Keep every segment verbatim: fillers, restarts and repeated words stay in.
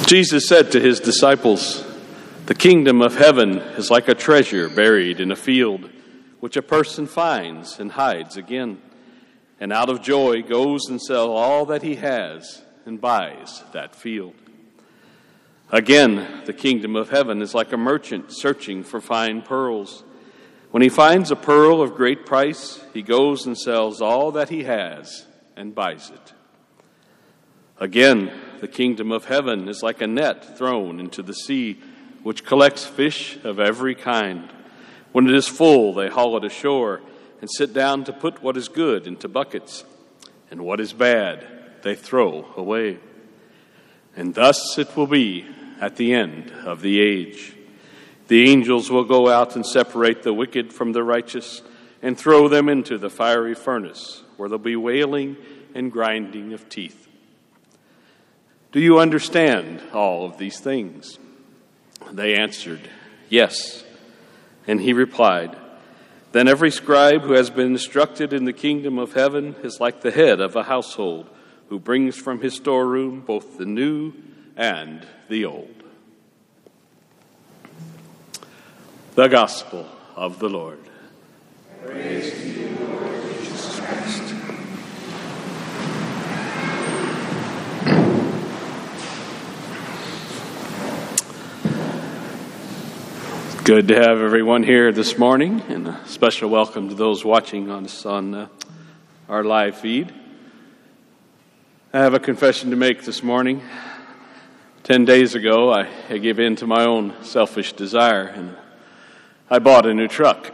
Jesus said to his disciples, "The kingdom of heaven is like a treasure buried in a field, which a person finds and hides again, and out of joy goes and sells all that he has and buys that field. Again, the kingdom of heaven is like a merchant searching for fine pearls. When he finds a pearl of great price, he goes and sells all that he has and buys it. Again, the kingdom of heaven is like a net thrown into the sea, which collects fish of every kind. When it is full, they haul it ashore and sit down to put what is good into buckets, and what is bad they throw away. And thus it will be at the end of the age. The angels will go out and separate the wicked from the righteous and throw them into the fiery furnace, where there will be wailing and grinding of teeth. Do you understand all of these things?" They answered, "Yes." And he replied, "Then every scribe who has been instructed in the kingdom of heaven is like the head of a household, who brings from his storeroom both the new and the old." The Gospel of the Lord. Praise to you, Lord Jesus Christ. Good to have everyone here this morning, and a special welcome to those watching on, on uh, our live feed. I have a confession to make this morning. Ten days ago, I, I gave in to my own selfish desire, and I bought a new truck.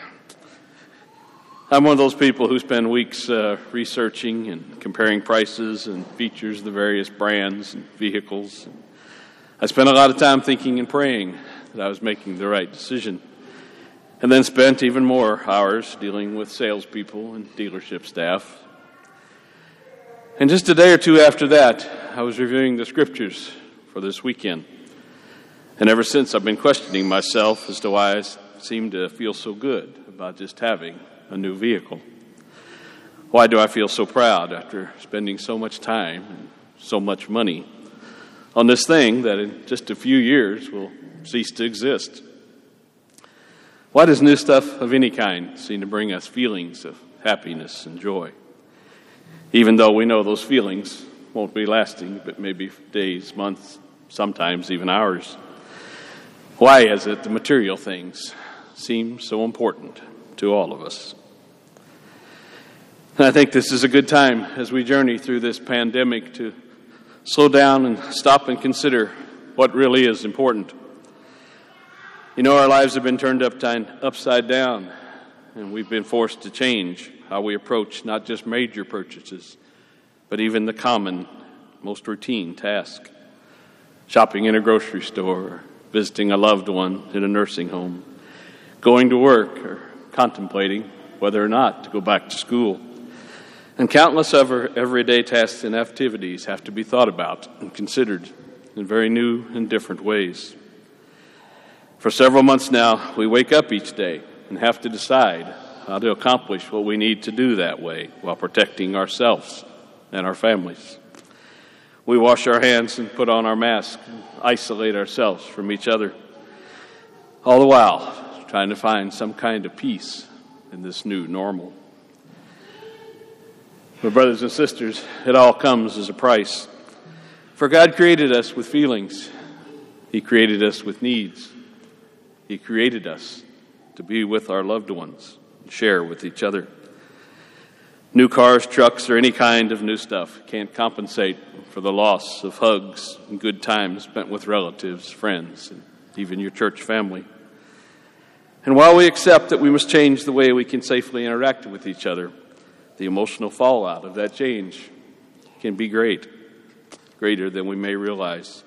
I'm one of those people who spend weeks uh, researching and comparing prices and features of the various brands and vehicles. I spent a lot of time thinking and praying that I was making the right decision, and then spent even more hours dealing with salespeople and dealership staff. And just a day or two after that, I was reviewing the scriptures for this weekend. And ever since, I've been questioning myself as to why I seem to feel so good about just having a new vehicle. Why do I feel so proud after spending so much time and so much money on this thing that in just a few years will cease to exist? Why does new stuff of any kind seem to bring us feelings of happiness and joy, even though we know those feelings won't be lasting, but maybe days, months, sometimes even hours? Why is it the material things seem so important to all of us? And I think this is a good time as we journey through this pandemic to slow down and stop and consider what really is important. You know, our lives have been turned upside down, and we've been forced to change how we approach not just major purchases, but even the common, most routine task. Shopping in a grocery store, visiting a loved one in a nursing home, going to work, or contemplating whether or not to go back to school. And countless other everyday tasks and activities have to be thought about and considered in very new and different ways. For several months now, we wake up each day and have to decide how to accomplish what we need to do that way while protecting ourselves and our families. We wash our hands and put on our masks and isolate ourselves from each other, all the while trying to find some kind of peace in this new normal. But brothers and sisters, it all comes as a price. For God created us with feelings. He created us with needs. He created us to be with our loved ones and share with each other. New cars, trucks, or any kind of new stuff can't compensate for the loss of hugs and good times spent with relatives, friends, and even your church family. And while we accept that we must change the way we can safely interact with each other, the emotional fallout of that change can be great, greater than we may realize.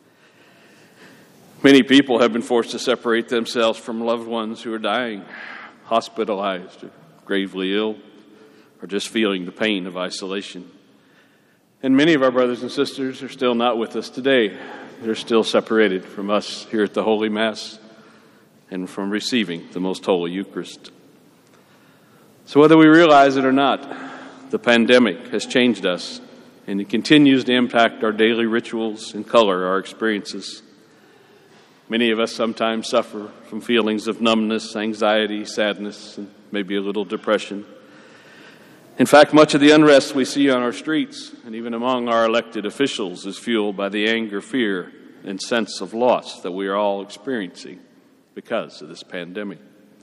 Many people have been forced to separate themselves from loved ones who are dying, hospitalized, or gravely ill, or just feeling the pain of isolation. And many of our brothers and sisters are still not with us today. They're still separated from us here at the Holy Mass and from receiving the Most Holy Eucharist. So whether we realize it or not, the pandemic has changed us and it continues to impact our daily rituals and color our experiences. Many of us sometimes suffer from feelings of numbness, anxiety, sadness, and maybe a little depression. In fact, much of the unrest we see on our streets and even among our elected officials is fueled by the anger, fear, and sense of loss that we are all experiencing because of this pandemic.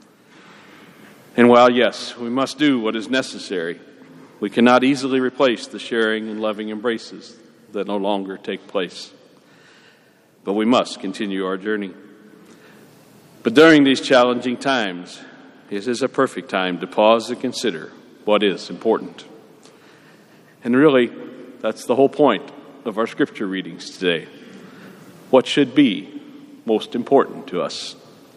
And while, yes, we must do what is necessary, we cannot easily replace the sharing and loving embraces that no longer take place. But we must continue our journey. But during these challenging times, it is a perfect time to pause and consider what is important. And really, that's the whole point of our scripture readings today. What should be most important to us?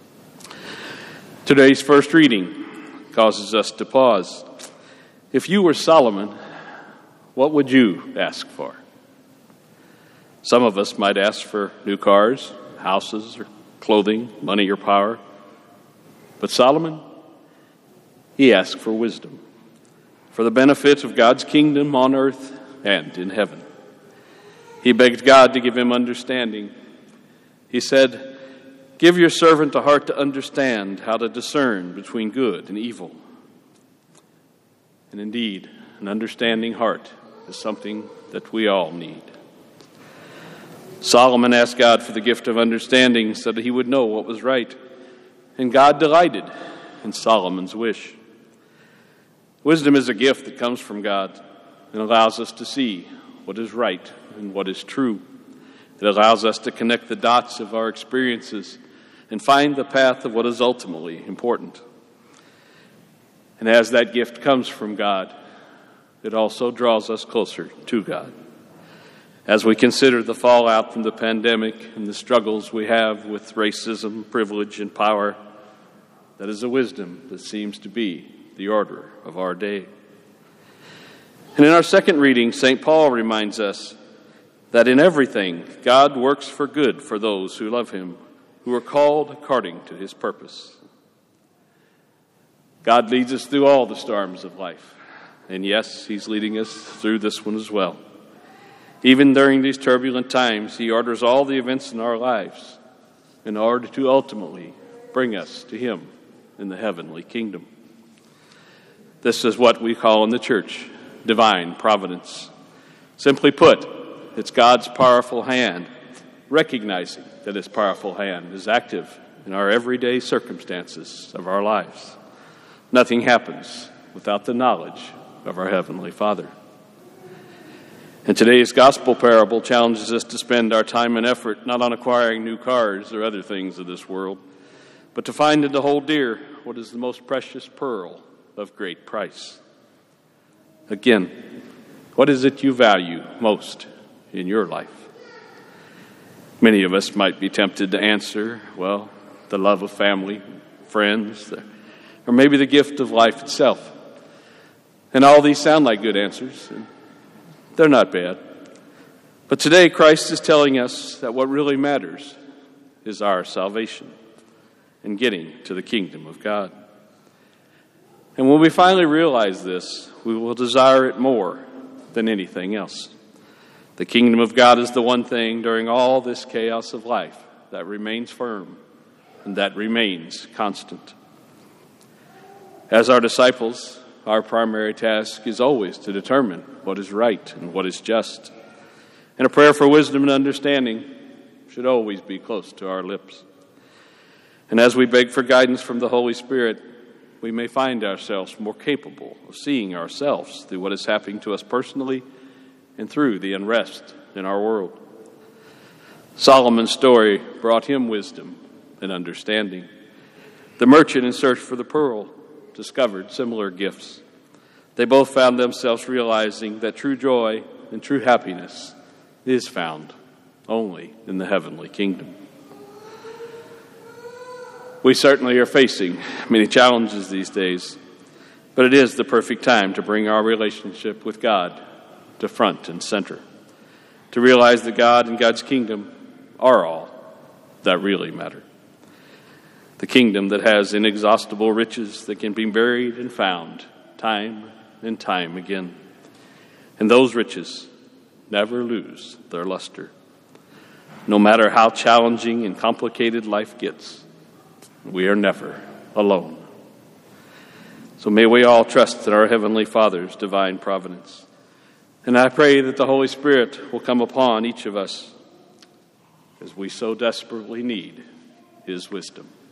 Today's first reading causes us to pause. If you were Solomon, what would you ask for? Some of us might ask for new cars, houses, or clothing, money, or power. But Solomon, he asked for wisdom, for the benefit of God's kingdom on earth and in heaven. He begged God to give him understanding. He said, "Give your servant a heart to understand how to discern between good and evil." And indeed, an understanding heart is something that we all need. Solomon asked God for the gift of understanding so that he would know what was right. And God delighted in Solomon's wish. Wisdom is a gift that comes from God and allows us to see what is right and what is true. It allows us to connect the dots of our experiences and find the path of what is ultimately important. And as that gift comes from God, it also draws us closer to God. As we consider the fallout from the pandemic and the struggles we have with racism, privilege, and power, that is a wisdom that seems to be the order of our day. And in our second reading, Saint Paul reminds us that in everything God works for good for those who love him, who are called according to his purpose. God leads us through all the storms of life. And yes, he's leading us through this one as well. Even during these turbulent times, he orders all the events in our lives in order to ultimately bring us to him in the heavenly kingdom. This is what we call in the church divine providence. Simply put, it's God's powerful hand, recognizing that his powerful hand is active in our everyday circumstances of our lives. Nothing happens without the knowledge of our Heavenly Father. And today's gospel parable challenges us to spend our time and effort not on acquiring new cars or other things of this world, but to find and to hold dear what is the most precious pearl of great price. Again, what is it you value most in your life? Many of us might be tempted to answer, well, the love of family, friends, or maybe the gift of life itself. And all these sound like good answers, and they're not bad. But today, Christ is telling us that what really matters is our salvation and getting to the kingdom of God. And when we finally realize this, we will desire it more than anything else. The kingdom of God is the one thing during all this chaos of life that remains firm and that remains constant. As our disciples, our primary task is always to determine what is right and what is just. And a prayer for wisdom and understanding should always be close to our lips. And as we beg for guidance from the Holy Spirit, we may find ourselves more capable of seeing ourselves through what is happening to us personally and through the unrest in our world. Solomon's story brought him wisdom and understanding. The merchant in search for the pearl discovered similar gifts. They both found themselves realizing that true joy and true happiness is found only in the heavenly kingdom. We certainly are facing many challenges these days, but it is the perfect time to bring our relationship with God to front and center, to realize that God and God's kingdom are all that really matter. The kingdom that has inexhaustible riches that can be buried and found time and time again. And those riches never lose their luster. No matter how challenging and complicated life gets, we are never alone. So may we all trust in our Heavenly Father's divine providence. And I pray that the Holy Spirit will come upon each of us as we so desperately need His wisdom.